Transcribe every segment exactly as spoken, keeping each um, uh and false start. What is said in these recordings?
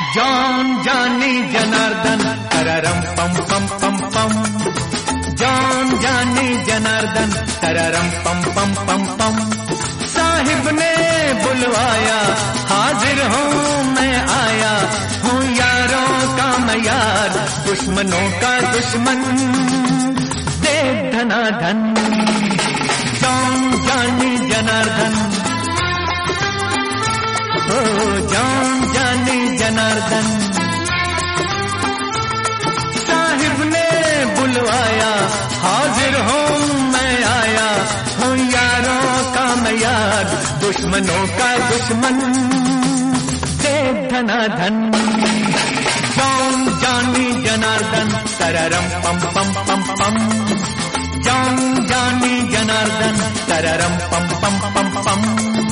जान जानी जनार्दन तररम पम पम पम पम, जान जानी जनार्दन तररम पम पम पम पम। साहिब ने बुलवाया हाजिर हूँ मैं आया, हूँ यारों का मैं यार दुश्मनों का दुश्मन, दे धनाधन। जान जानी जनार्दन, ओ जान जानी जनार्दन। साहिब ने बुलवाया हाजिर हूँ मैं आया, हूँ यारों का मैं यार दुश्मनों का दुश्मन, दे धनाधन। जान जानी जनार्दन तररम पम पम पम पम, जान जानी जनार्दन तररम पम पम पम पम।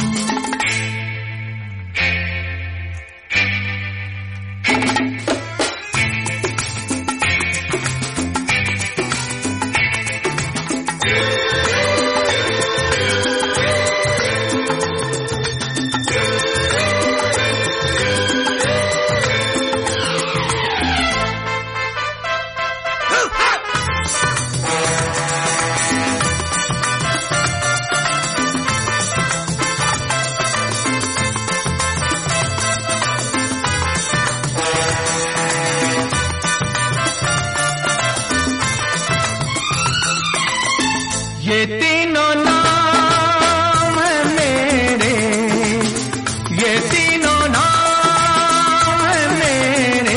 ये तीनों नाम है मेरे, ये तीनों नाम है मेरे,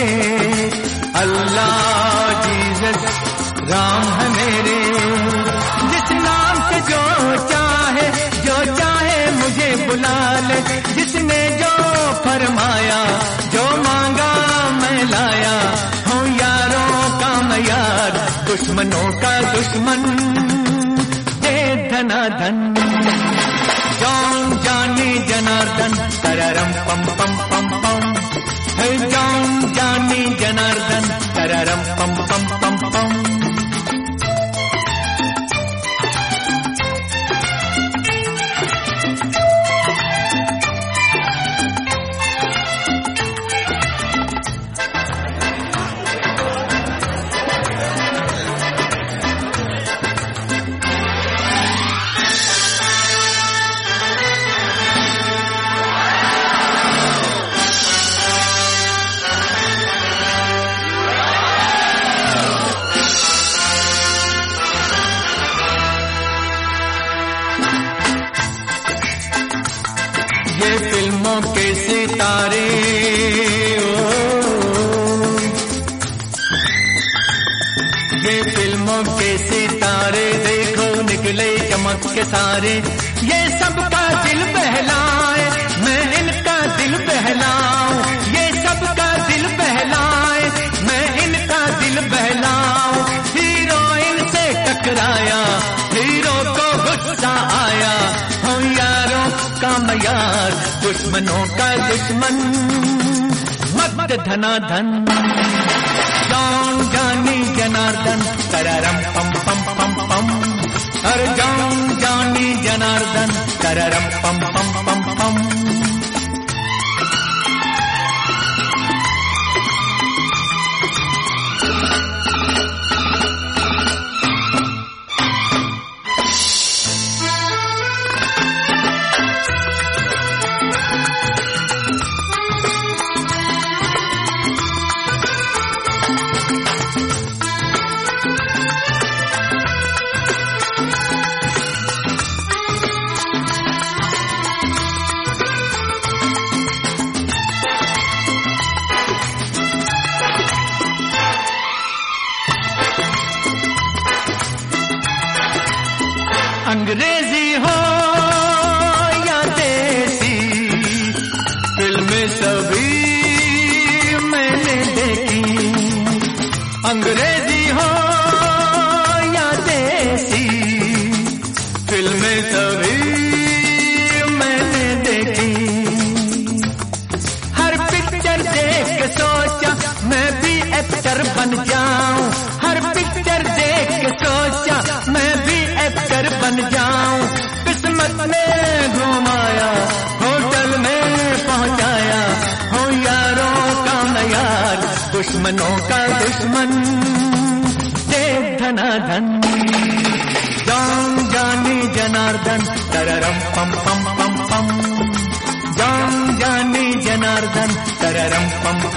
अल्लाह जीसस राम है मेरे। जिस नाम से जो चाहे जो चाहे मुझे बुला ले, जिसने जो फरमाया जो मांगा मैं लाया, हूँ यारों का मैं यार दुश्मनों का दुश्मन, धनाधन। जान जानी जनार्दन तररम पम पम पम पम, जान जानी जनार्दन तररम पम पम पम पम। ये फिल्मों के सितारे ओ, ये फिल्मों के सितारे देखो निकले चमक के सारे, ये सबका दिल बहलाए मैं इनका दिल बहलाऊं, ये सबका दिल बहलाए मैं इनका दिल बहलाऊं। हीरोइन से टकराया हीरो को गुस्सा आया, हूँ यारों का मैं यार दुश्मनों का दुश्मन, मत धनाधन। जान जानी जनार्दन तररम पम पम पम पम, हर जान जानी जनार्दन तररम पम पम पम पम। अंग्रेजी हो या देसी फिल्में सभी मैंने देखी, अंग्रेजी हो या देसी फिल्में सभी मैंने देखी। हर पिक्चर देख के सोचा मैं भी एक्टर बन जाऊं, हर पिक्चर देख के सोचा मैं भी एक्टर बन जाऊं। किस्मत ने घुमाया होटल में पहुंचाया, हो यारों का दुश्मनों का दुश्मन दे धनाधन। जान जाने जनार्दन तररम पम पम पम पम, जान जाने जनार्दन तररम पम